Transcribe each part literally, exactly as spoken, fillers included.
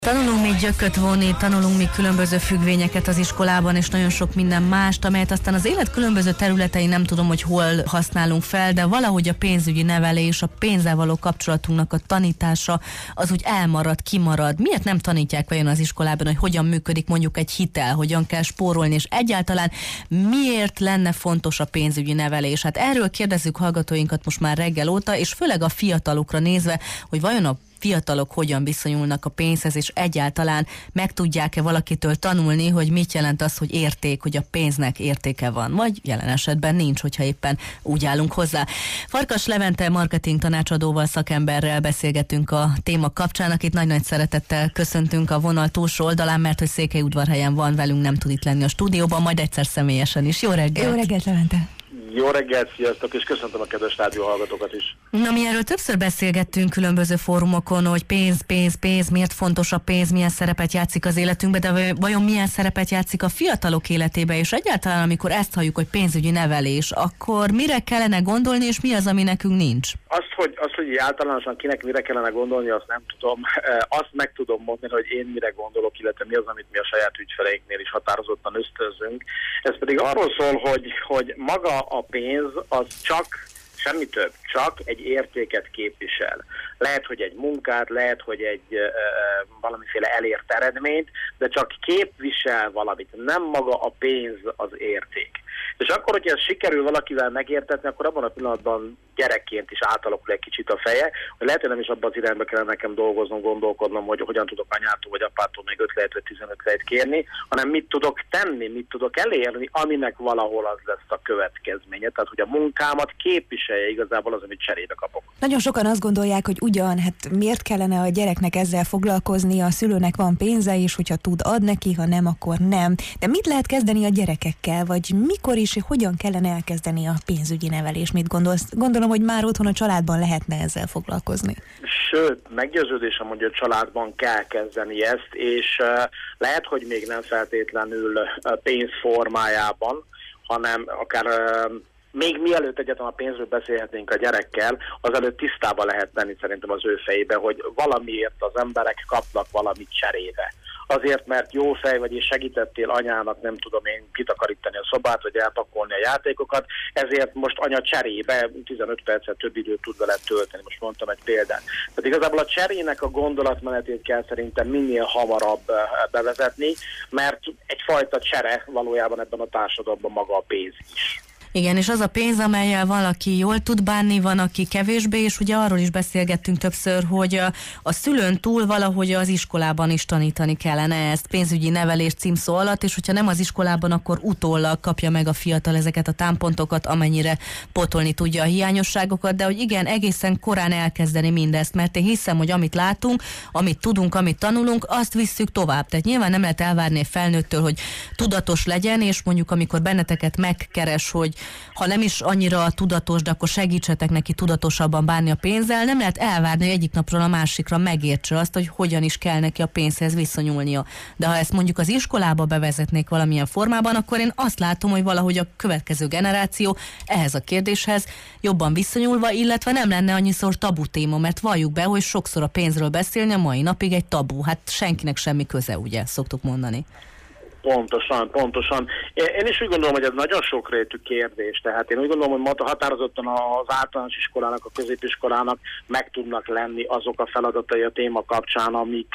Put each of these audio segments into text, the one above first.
Tanulunk még gyököt vonni, tanulunk még különböző függvényeket az iskolában, és nagyon sok minden mást, amelyet aztán az élet különböző területein nem tudom, hogy hol használunk fel, de valahogy a pénzügyi nevelés, a pénzzel való kapcsolatunknak a tanítása, az úgy elmarad, kimarad. Miért nem tanítják vajon az iskolában, hogy hogyan működik mondjuk egy hitel, hogyan kell spórolni, és egyáltalán miért lenne fontos a pénzügyi nevelés? Hát erről kérdezzük hallgatóinkat most már reggel óta, és főleg a fiatalokra nézve, hogy vajon a fiatalok hogyan viszonyulnak a pénzhez, és egyáltalán meg tudják-e valakitől tanulni, hogy mit jelent az, hogy érték, hogy a pénznek értéke van, vagy jelen esetben nincs, hogyha éppen úgy állunk hozzá. Farkas Levente marketing tanácsadóval, szakemberrel beszélgetünk a téma kapcsán, akit nagy-nagy szeretettel köszöntünk a vonal túlsó oldalán, mert hogy Székelyudvarhelyen van, velünk nem tud itt lenni a stúdióban, majd egyszer személyesen is. Jó reggelt! Jó reggelt, Levente! Jó reggelt, sziasztok, és köszöntöm a kedves rádió hallgatókat is. Na, mi erről többször beszélgettünk különböző fórumokon, hogy pénz, pénz, pénz, miért fontos a pénz, milyen szerepet játszik az életünkbe, de vajon milyen szerepet játszik a fiatalok életébe, és egyáltalán amikor ezt halljuk, hogy pénzügyi nevelés, akkor mire kellene gondolni, és mi az, ami nekünk nincs? Azt, hogy, azt, hogy általánosan kinek mire kellene gondolni, azt nem tudom. Azt meg tudom mondani, hogy én mire gondolok, illetve mi az, amit mi a saját ügyfeleinknél is határozottan ösztönzünk. Ez pedig arról szól, hogy, hogy maga a pénz az csak, semmi több, csak egy értéket képvisel. Lehet, hogy egy munkát, lehet, hogy egy uh, valamiféle elért eredményt, de csak képvisel valamit, nem maga a pénz az érték. És akkor, hogyha ez sikerül valakivel megértetni, akkor abban a pillanatban gyerekként is átalakul egy kicsit a feje, hogy lehet, hogy nem is abban az irányba kellene nekem dolgoznom, gondolkodnom, hogy hogyan tudok anyától vagy apától még öt lehet, vagy tizenöt lehet kérni, hanem mit tudok tenni, mit tudok elérni, aminek valahol az lesz a következménye. Tehát, hogy a munkámat képviselje igazából az, amit cserébe kapok. Nagyon sokan azt gondolják, hogy ugyan, hát miért kellene a gyereknek ezzel foglalkozni, a szülőnek van pénze, és hogyha tud, ad neki, ha nem, akkor nem. De mit lehet kezdeni a gyerekekkel, vagy mikor is, hogyan kellene elkezdeni a pénzügyi nevelés? Mit gondolsz? Gondolom, hogy már otthon a családban lehetne ezzel foglalkozni. Sőt, meggyőződésem, hogy a családban kell kezdeni ezt, és uh, lehet, hogy még nem feltétlenül uh, pénz formájában, hanem akár uh, még mielőtt egyáltalán a pénzről beszélhetnénk a gyerekkel, azelőtt tisztában lehet tenni szerintem az ő fejébe, hogy valamiért az emberek kapnak valamit cserébe. Azért, mert jó fej vagy, és segítettél anyának, nem tudom én, kitakarítani a szobát, vagy elpakolni a játékokat, ezért most anya cserébe tizenöt percet több időt tud vele tölteni. Most mondtam egy példát. Tehát igazából a cserének a gondolatmenetét kell szerintem minél hamarabb bevezetni, mert egyfajta csere valójában ebben a társadalomban maga a pénz is. Igen, és az a pénz, amellyel valaki jól tud bánni, van, aki kevésbé, és ugye arról is beszélgettünk többször, hogy a, a szülőn túl valahogy az iskolában is tanítani kellene ezt pénzügyi nevelés címszó alatt, és hogyha nem az iskolában, akkor utólag kapja meg a fiatal ezeket a támpontokat, amennyire pótolni tudja a hiányosságokat, de hogy igen, egészen korán elkezdeni mindezt, mert én hiszem, hogy amit látunk, amit tudunk, amit tanulunk, azt visszük tovább. Tehát nyilván nem lehet elvárni egy felnőttől, hogy tudatos legyen, és mondjuk amikor benneteket megkeres, hogy ha nem is annyira tudatos, de akkor segítsetek neki tudatosabban bánni a pénzzel, nem lehet elvárni, hogy egyik napról a másikra megértse azt, hogy hogyan is kell neki a pénzhez viszonyulnia. De ha ezt mondjuk az iskolába bevezetnék valamilyen formában, akkor én azt látom, hogy valahogy a következő generáció ehhez a kérdéshez jobban viszonyulva, illetve nem lenne annyiszor tabu téma, mert valljuk be, hogy sokszor a pénzről beszélni a mai napig egy tabu. Hát senkinek semmi köze, ugye, szoktuk mondani. Pontosan, pontosan. Én is úgy gondolom, hogy ez nagyon sokrétű kérdés. Tehát én úgy gondolom, hogy határozottan az általános iskolának, a középiskolának meg tudnak lenni azok a feladatai a téma kapcsán, amik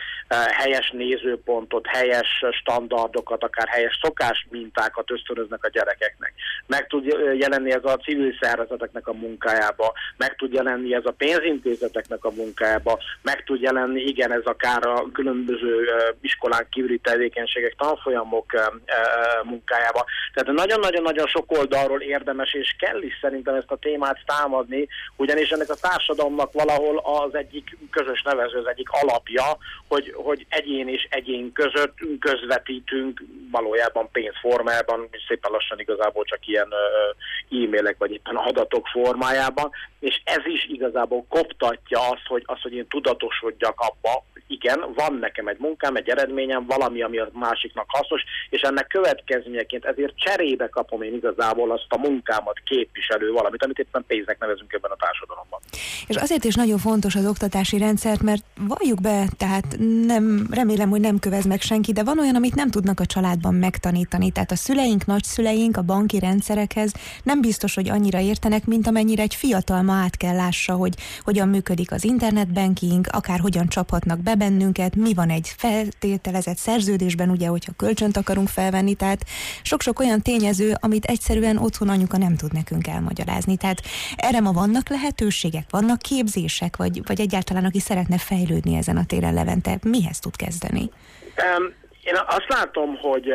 helyes nézőpontot, helyes standardokat, akár helyes szokás mintákat ösztönöznek a gyerekeknek. Meg tud jelenni ez a civil szervezeteknek a munkájába, meg tud jelenni ez a pénzintézeteknek a munkájába, meg tud jelenni, igen, ez akár a különböző iskolán kívüli tevékenységek, tanfolyamok munkájába. Tehát nagyon-nagyon-nagyon sok oldalról érdemes, és kell is szerintem ezt a témát támadni, ugyanis ennek a társadalomnak valahol az egyik közös nevező, az egyik alapja, hogy, hogy egyén és egyén között közvetítünk valójában pénzformában, és szépen lassan igazából csak ilyen e-mailek vagy éppen adatok formájában, és ez is igazából koptatja azt, hogy, azt, hogy én tudatosodjak abba, igen, van nekem egy munkám, egy eredményem, valami, ami a másiknak annak hasznos, és ennek következményeként ezért cserébe kapom én igazából azt a munkámat képviselő valamit, amit éppen pénznek nevezünk ebben a társadalomban. És azért is nagyon fontos az oktatási rendszert, mert valljuk be, tehát nem, remélem, hogy nem kövez meg senki, de van olyan, amit nem tudnak a családban megtanítani. Tehát a szüleink, nagyszüleink a banki rendszerekhez nem biztos, hogy annyira értenek, mint amennyire egy fiatal ma át kell lássa, hogy hogyan működik az internetbanking, akár hogyan csaphatnak be bennünket, mi van egy feltételezett szerződésben, ugye, hogyha kölcsönt akarunk felvenni, tehát sok-sok olyan tényező, amit egyszerűen otthon anyuka nem tud nekünk elmagyarázni. Tehát erre ma vannak lehetőségek, vannak képzések, vagy, vagy egyáltalán aki szeretne fejlődni ezen a téren, Levente, mihez tud kezdeni? Um, én azt látom, hogy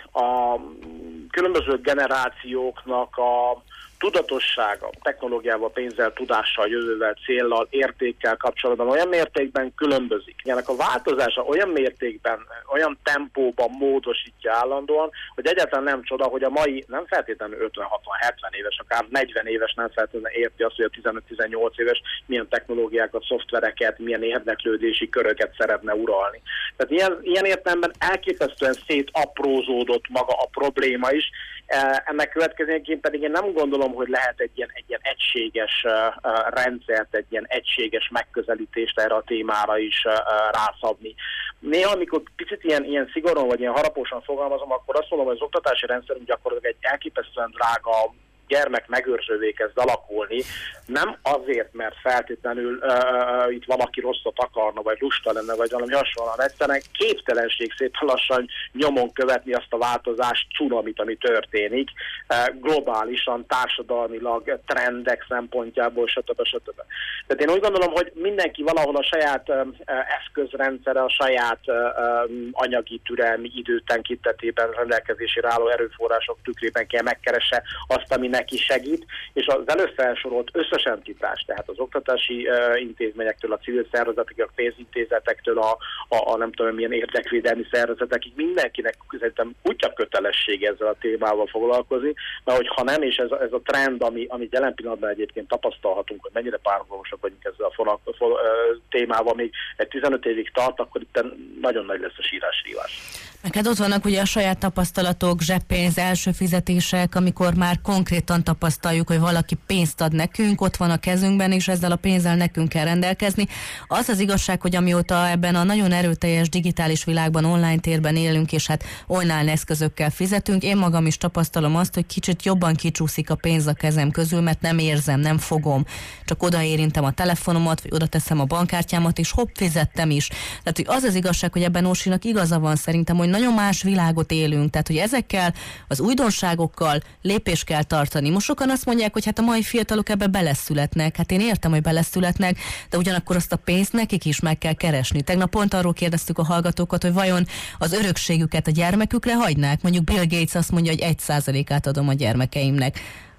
a különböző generációknak a tudatossága, technológiával, pénzzel, tudással, jövővel, céllal, értékkel kapcsolatban olyan mértékben különbözik. Ennek a változása olyan mértékben, olyan tempóban módosítja állandóan, hogy egyáltalán nem csoda, hogy a mai nem feltétlenül ötven, hatvan, hetven éves, akár negyven éves nem feltétlenül érti azt, hogy a tizenöt-tizennyolc éves milyen technológiákat, szoftvereket, milyen érdeklődési köröket szeretne uralni. Tehát ilyen, ilyen értelemben elképesztően szétaprózódott maga a probléma is. Ennek következőként pedig én nem gondolom, hogy lehet egy ilyen, egy ilyen egységes rendszert, egy ilyen egységes megközelítést erre a témára is rászabni. Néha, amikor picit ilyen, ilyen szigorúan vagy ilyen harapósan fogalmazom, akkor azt mondom, hogy az oktatási rendszerünk gyakorlatilag egy elképesztően drága gyermek megőrzővé kezd alakulni, nem azért, mert feltétlenül uh, uh, itt valaki rosszat akarna, vagy lusta lenne, vagy valami hasonlóan, egyszerűen képtelenség szépen lassan nyomon követni azt a változást, cunamit, ami történik, uh, globálisan, társadalmilag, trendek szempontjából, stb. stb. Tehát én úgy gondolom, hogy mindenki valahol a saját uh, eszközrendszere, a saját uh, um, anyagi, türelmi, időtenkítetében rendelkezésére álló erőforrások tükrében kell megkeresse azt, ami neki segít, és az előfelsorolt összes entitás, tehát az oktatási uh, intézményektől, a civil szervezetekig, a pénzintézetektől, a, a, a nem tudom milyen érdekvédelmi szervezetekig, mindenkinek szerintem kutya kötelessége ezzel a témával foglalkozni, mert hogyha nem, és ez, ez a trend, ami, amit jelen pillanatban egyébként tapasztalhatunk, hogy mennyire párhuzamosak vagyunk ezzel a fol, fol, uh, témával, még egy tizenöt évig tart, akkor itt nagyon nagy lesz a sírás-rívás. Neked ott vannak ugye a saját tapasztalatok, zseppénz, első fizetések, amikor már konkrétan tapasztaljuk, hogy valaki pénzt ad nekünk, ott van a kezünkben, és ezzel a pénzzel nekünk kell rendelkezni. Az az igazság, hogy amióta ebben a nagyon erőteljes digitális világban, online térben élünk, és hát online eszközökkel fizetünk, én magam is tapasztalom azt, hogy kicsit jobban kicsúszik a pénz a kezem közül, mert nem érzem, nem fogom. Csak odaérintem a telefonomat, vagy oda teszem a bankkártyámat, és hopp, fizettem is. Tehát, hogy az az igazság, hogy ebben Orsinak igaza van szerintem, hogy nagyon más világot élünk, tehát hogy ezekkel az újdonságokkal lépést kell tartani. Most sokan azt mondják, hogy hát a mai fiatalok ebbe beleszületnek. Hát én értem, hogy beleszületnek, de ugyanakkor azt a pénzt nekik is meg kell keresni. Tegnap pont arról kérdeztük a hallgatókat, hogy vajon az örökségüket a gyermekükre hagynák. Mondjuk Bill Gates azt mondja, hogy egy százalékát adom a gyermekeimnek.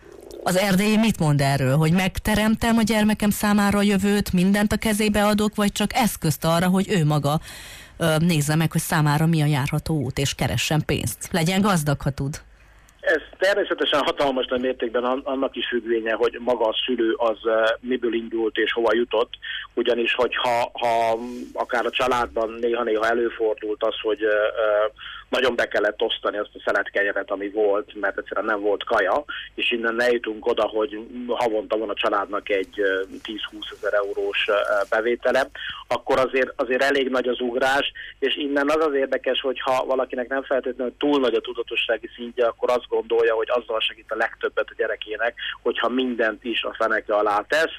Az erdélyi mit mond erről? Hogy megteremtem a gyermekem számára a jövőt, mindent a kezébe adok, vagy csak eszközt arra, hogy ő maga nézze meg, hogy számára mi a járható út, és keressen pénzt. Legyen gazdag, ha tud. Ez természetesen hatalmas nagy mértékben annak is függvénye, hogy maga a szülő az miből indult és hova jutott, ugyanis hogyha ha akár a családban néha-néha előfordult az, hogy nagyon be kellett osztani azt a szeletkenyeret, ami volt, mert egyszerűen nem volt kaja, és innen eljutunk oda, hogy havonta van a családnak egy tíz-húszezer eurós bevétele, akkor azért, azért elég nagy az ugrás, és innen az az érdekes, hogy ha valakinek nem feltétlenül túl nagy a tudatossági szintje, akkor azt gondolja, hogy azzal segít a legtöbbet a gyerekének, hogyha mindent is a feneke alá tesz,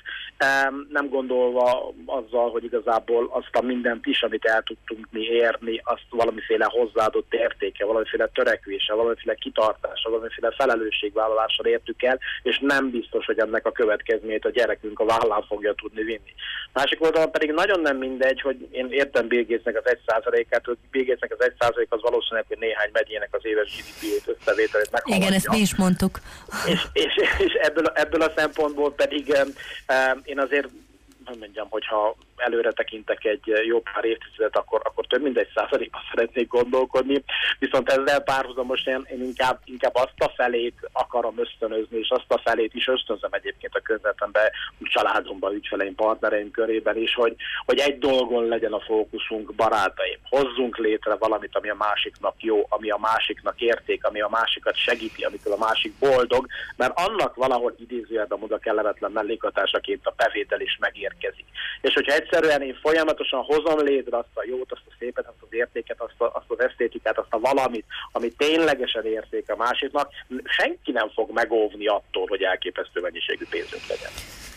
nem gondolva azzal, hogy igazából azt a mindent is, amit el tudtunk mi érni, azt valamiféle hozzáadott értéke, valamiféle törekvése, valamiféle kitartása, valamiféle felelősségvállalással értük el, és nem biztos, hogy ennek a következményét a gyerekünk a vállán fogja tudni vinni. Másik oldalon pedig nagyon nem mindegy, hogy én értem Bill Gatesnek az egy százalékát, hogy Bill Gatesnek az egy százalék az valószínűleg, hogy néhány megyének az éves gé dé pé összevételét meghaladja. Igen, ezt mi is mondtuk. És, és, és ebből, ebből a szempontból pedig um, én azért hogy mondjam, hogyha előre tekintek egy jó pár évtizedet, akkor, akkor több mint egy százalékban szeretnék gondolkodni, viszont ezzel párhuzamosan én, én inkább, inkább azt a felét akarom ösztönözni, és azt a felét is ösztönzöm egyébként a környezetemben, családomban, ügyfeleim, partnereim körében is, hogy, hogy egy dolgon legyen a fókuszunk, barátaim. Hozzunk létre valamit, ami a másiknak jó, ami a másiknak érték, ami a másikat segíti, amitől a másik boldog, mert annak valahol idézőjelben oda kellemetlen mellékhatásaként a bevétel is megérkezik. És hogyha egyszerűen én folyamatosan hozom létre azt a jót, azt a szépet, azt az értéket, azt, a, azt az esztétikát, azt a valamit, ami ténylegesen érték a másiknak, senki nem fog megóvni attól, hogy elképesztő mennyiségű pénzünk legyen.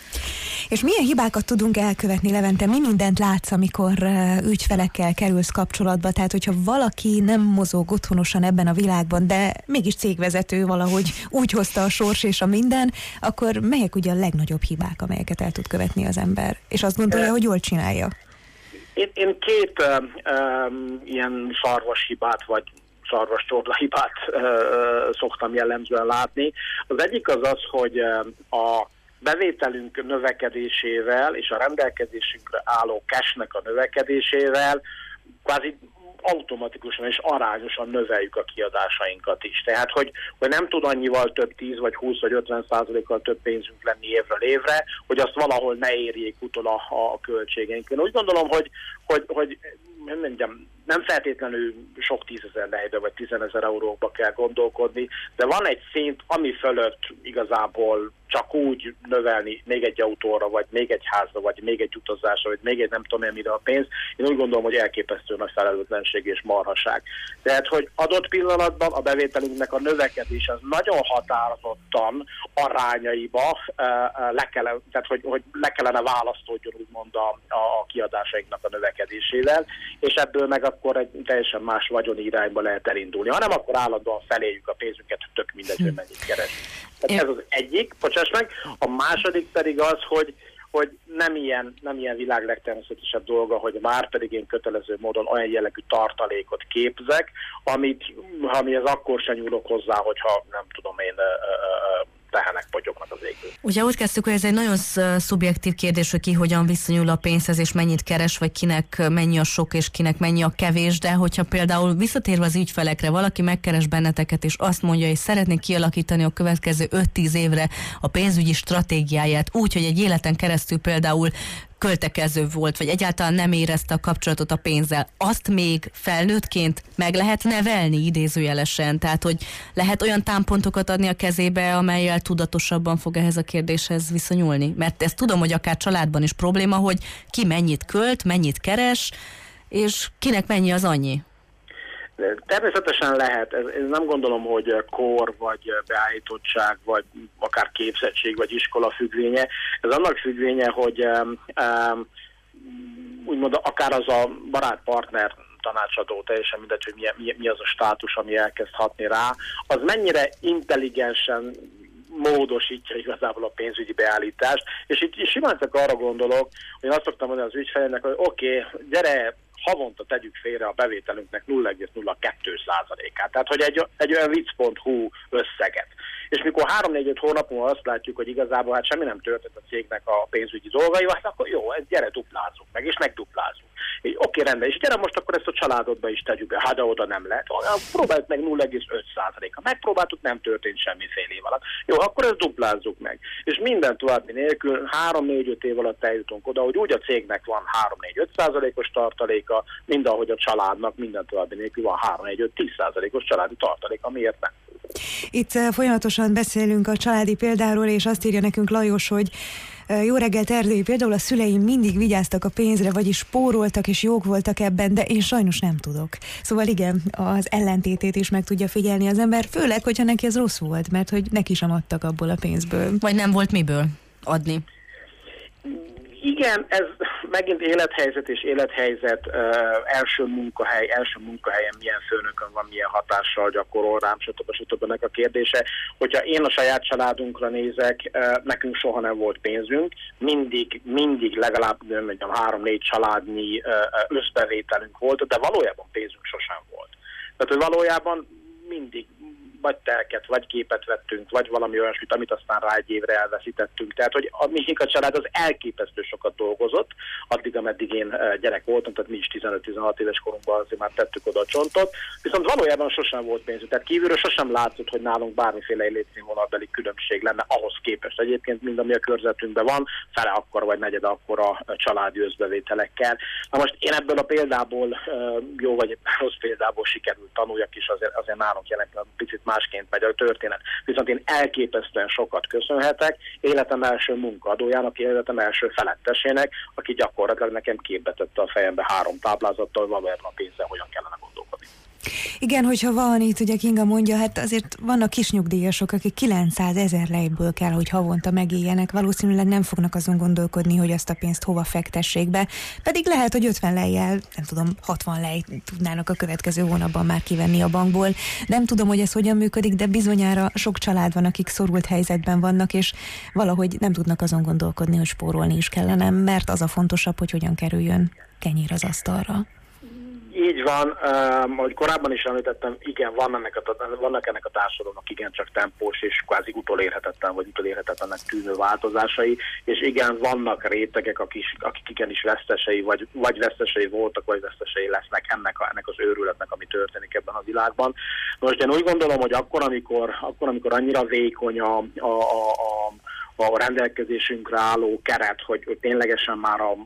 És milyen hibákat tudunk elkövetni, Levente? Mi mindent látsz, amikor ügyfelekkel kerülsz kapcsolatba? Tehát, hogyha valaki nem mozog otthonosan ebben a világban, de mégis cégvezető valahogy úgy hozta a sors és a minden, akkor melyek ugye a legnagyobb hibák, amelyeket el tud követni az ember? És azt gondolja, hogy jól csinálja? Én, én két uh, um, ilyen szarvas hibát, vagy szarvas csorda hibát uh, szoktam jellemzően látni. Az egyik az az, hogy uh, a bevételünk növekedésével és a rendelkezésünkre álló cashnek a növekedésével kvázi automatikusan és arányosan növeljük a kiadásainkat is. Tehát, hogy, hogy nem tud annyival több tíz vagy húsz vagy ötven százalékkal több pénzünk lenni évről évre, hogy azt valahol ne érjék utol a, a költségeink. Én úgy gondolom, hogy, hogy, hogy nem, mondjam, nem feltétlenül sok tízezer lejbe vagy tizenezer eurókba kell gondolkodni, de van egy szint, ami fölött igazából csak úgy növelni még egy autóra, vagy még egy házra, vagy még egy utazásra, vagy még egy nem tudom én mire a pénz. Én úgy gondolom, hogy elképesztő nagy felelőtlenség és marhaság. Tehát, hogy adott pillanatban a bevételünknek a növekedés az nagyon határozottan arányaiba le kellene, tehát, hogy, hogy le kellene választódjon úgymond a, a kiadásainknak a növekedésével, és ebből meg akkor egy teljesen más vagyoni irányba lehet elindulni. Ha nem, akkor állandóan feléljük a pénzünket, tök mindegy, hogy mennyit keresünk. Tehát ez az egyik, bocsáss meg. A második pedig az, hogy, hogy nem ilyen, nem ilyen világ legtermészetesebb dolga, hogy már pedig én kötelező módon olyan jellegű tartalékot képzek, amit, amihez akkor sem nyúlok hozzá, hogyha nem tudom én tehenek potyognak az égből. Ugye úgy kezdtük, hogy ez egy nagyon szubjektív kérdés, hogy ki hogyan viszonyul a pénzhez, és mennyit keres, vagy kinek mennyi a sok, és kinek mennyi a kevés, de hogyha például visszatérve az ügyfelekre, valaki megkeres benneteket, és azt mondja, hogy szeretnék kialakítani a következő öt-tíz évre a pénzügyi stratégiáját, úgy, hogy egy életen keresztül például költekező volt, vagy egyáltalán nem érezte a kapcsolatot a pénzzel, azt még felnőttként meg lehet nevelni idézőjelesen, tehát hogy lehet olyan támpontokat adni a kezébe, amellyel tudatosabban fog ehhez a kérdéshez viszonyulni. Mert ezt tudom, hogy akár családban is probléma, hogy ki mennyit költ, mennyit keres, és kinek mennyi az annyi. Természetesen lehet. Ez, ez nem gondolom, hogy kor, vagy beállítottság, vagy akár képzettség, vagy iskola függvénye. Ez annak függvénye, hogy um, um, úgymond akár az a barát-partner tanácsadó, teljesen mindegy, hogy mi, mi az a státus, ami elkezd hatni rá, az mennyire intelligensen módosítja igazából a pénzügyi beállítást, és itt is simán csak arra gondolok, hogy azt szoktam mondani az ügyfelének, hogy oké, okay, gyere, havonta tegyük félre a bevételünknek nulla egész nulla kettő százalékát. Tehát, hogy egy, egy olyan vicc pont hu összeget. És mikor három-négy-öt hónap múlva azt látjuk, hogy igazából hát semmi nem történt a cégnek a pénzügyi dolgaival, hát akkor jó, gyere, duplázzuk meg, és megduplázzuk. Oké, okay, rendben, és gyere most akkor ezt a családodba is tegyük be, hát de oda nem lehet. Próbáljuk meg nulla egész öt százaléka. Megpróbáltuk, nem történt semmi fél év alatt. Jó, akkor ezt duplázzuk meg. És minden további nélkül három-négy-öt év alatt eljutunk oda, hogy úgy a cégnek van három-négy-öt százalékos tartaléka, mind ahogy a családnak minden további nélkül van három-négy-öt-tíz százalékos családi tartaléka. Miért nem? Itt folyamatosan beszélünk a családi példáról, és azt írja nekünk Lajos, hogy jó reggelt, Erdély, például a szüleim mindig vigyáztak a pénzre, vagyis spóroltak és jók voltak ebben, de én sajnos nem tudok. Szóval igen, az ellentétét is meg tudja figyelni az ember, főleg, hogyha neki ez rossz volt, mert hogy neki sem adtak abból a pénzből. Vagy nem volt miből adni. Igen, ez megint élethelyzet és élethelyzet, uh, első munkahely, első munkahelyen milyen főnökön van, milyen hatással gyakorol rám, stb. stb. Ennek a kérdése. Hogyha én a saját családunkra nézek, uh, nekünk soha nem volt pénzünk, mindig, mindig legalább mondjam, három-négy családnyi uh, összbevételünk volt, de valójában pénzünk sosem volt. Tehát, hogy valójában mindig vagy telket, vagy képet vettünk, vagy valami olyasmit, amit aztán rá egy évre elveszítettünk. Tehát, hogy a Mihika család az elképesztő sokat dolgozott, addig, ameddig én gyerek voltam, tehát mi is tizenöt-tizenhat éves korunkban azért már tettük oda a csontot, viszont valójában sosem volt pénzünk. Tehát kívülről sosem látszott, hogy nálunk bármiféle létszínvonalbeli különbség lenne ahhoz képest. Egyébként mind ami a körzetünkben van, fele akkor vagy negyed akkor a családi összbevételekkel. Na most én ebből a példából, jó vagy rossz példából sikerült tanuljak is, azért, azért nálunk jelen picit másként megy a történet. Viszont én elképesztően sokat köszönhetek életem első munkaadójának, életem első felettesének, aki gyakorlatilag nekem képbe tette a fejembe három táblázattal, valójában a pénzzel hogyan kellene gondolkodni. Igen, hogyha van, itt ugye Kinga mondja, hát azért vannak kisnyugdíjasok, akik kilencszázezer lejből kell, hogy havonta megéljenek, valószínűleg nem fognak azon gondolkodni, hogy azt a pénzt hova fektessék be, pedig lehet, hogy ötven lejjel, nem tudom, hatvan lej tudnának a következő hónapban már kivenni a bankból. Nem tudom, hogy ez hogyan működik, de bizonyára sok család van, akik szorult helyzetben vannak, és valahogy nem tudnak azon gondolkodni, hogy spórolni is kellene, mert az a fontosabb, hogy hogyan kerüljön kenyér az asztalra. Így van, um, ahogy korábban is említettem, igen, van ennek a, vannak ennek a társadalomnak igencsak tempós és kvázi utolérhetetlen vagy utolérhetetlennek tűnő változásai, és igen, vannak rétegek, akik, akik igenis vesztesei, vagy, vagy vesztesei voltak, vagy vesztesei lesznek ennek, a, ennek az őrületnek, ami történik ebben a világban. Most én úgy gondolom, hogy akkor, amikor, akkor, amikor annyira vékony a, a, a, a, a rendelkezésünkre álló keret, hogy, hogy ténylegesen már a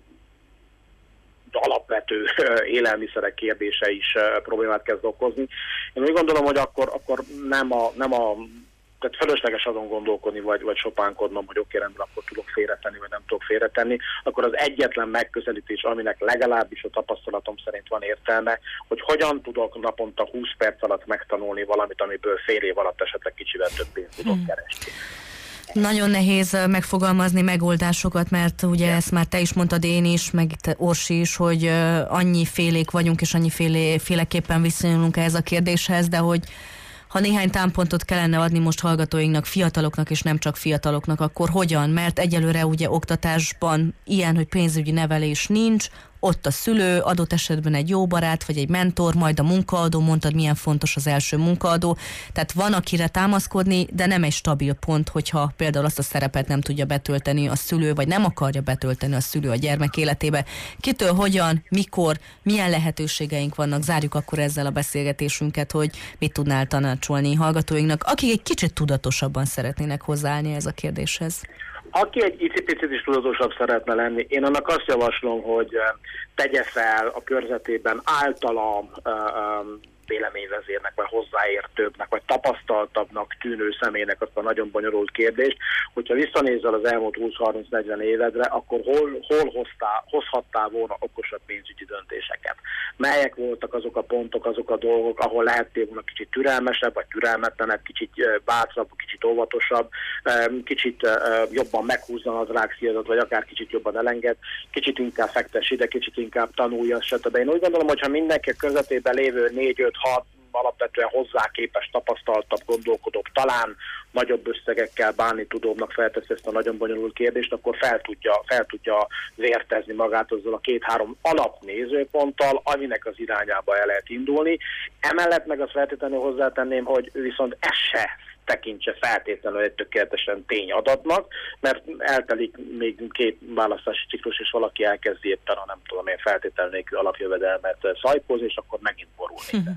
alapvető élelmiszerek kérdése is problémát kezd okozni. Én úgy gondolom, hogy akkor, akkor nem a, nem a tehát fölösleges azon gondolkodni, vagy, vagy sopánkodnom, hogy oké, rendben, akkor tudok félretenni, vagy nem tudok félretenni, akkor az egyetlen megközelítés, aminek legalábbis a tapasztalatom szerint van értelme, hogy hogyan tudok naponta húsz perc alatt megtanulni valamit, amiből fél év alatt esetleg kicsivel több pénzt tudok hmm. keresni. Nagyon nehéz megfogalmazni megoldásokat, mert ugye yeah. ezt már te is mondtad, én is, meg te, Orsi is, hogy annyi félék vagyunk, és annyi félé, féleképpen viszonyulunk ehhez a kérdéshez, de hogy ha néhány támpontot kellene adni most hallgatóinknak, fiataloknak és nem csak fiataloknak, akkor hogyan? Mert egyelőre ugye oktatásban ilyen, hogy pénzügyi nevelés nincs, ott a szülő, adott esetben egy jó barát, vagy egy mentor, majd a munkaadó, mondtad, milyen fontos az első munkaadó. Tehát van, akire támaszkodni, de nem egy stabil pont, hogyha például azt a szerepet nem tudja betölteni a szülő, vagy nem akarja betölteni a szülő a gyermek életébe. Kitől, hogyan, mikor, milyen lehetőségeink vannak? Zárjuk akkor ezzel a beszélgetésünket, hogy mit tudnál tanácsolni hallgatóinknak, akik egy kicsit tudatosabban szeretnének hozzáállni ez a kérdéshez. Aki egy icipicit is tudatosabb szeretne lenni, én annak azt javaslom, hogy tegye fel a körzetében általam véleményvezérnek, vagy hozzáértőbbnek, vagy tapasztaltabbnak tűnő személynek azt a nagyon bonyolult kérdést, hogyha visszanézel az elmúlt húsz-harminc-negyven évedre, akkor hol, hol hoztál, hozhattál volna okosabb pénzügyi döntéseket? Melyek voltak azok a pontok, azok a dolgok, ahol lehettél volna kicsit türelmesebb, vagy türelmetlenebb, kicsit bátrabb, kicsit óvatosabb, kicsit jobban meghúzza az rákszíjadat, vagy akár kicsit jobban elenged, kicsit inkább fektess ide, kicsit inkább tanulja, stb. Én úgy gondolom, hogyha mindenki a közvetében lévő négy öt hat alapvetően hozzá képes, tapasztaltabb, gondolkodók, talán nagyobb összegekkel bánni tudóbbnak felteszi ezt a nagyon bonyolult kérdést, akkor fel tudja, fel tudja vértezni magát azzal a két-három alapnézőponttal, aminek az irányába el lehet indulni. Emellett meg azt feltétlenül hozzátenném, hogy viszont ez se tekintse feltétlenül egy tökéletesen tényadatnak, mert eltelik még két választási ciklus, és valaki elkezdi éppen a nem tudom én feltétlenül nélkül alapjövedelmet szajkózni, és akkor megint borul minden.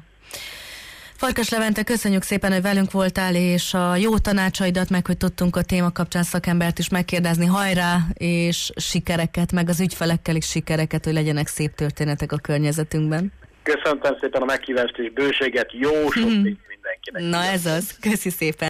Farkas Levente, köszönjük szépen, hogy velünk voltál, és a jó tanácsaidat, meg hogy tudtunk a téma kapcsán szakembert is megkérdezni. Hajrá, és sikereket, meg az ügyfelekkel is sikereket, hogy legyenek szép történetek a környezetünkben. Köszöntöm szépen a meghívást és bőséget, jó sok pénzt mindenkinek. Na ez az, köszi szépen.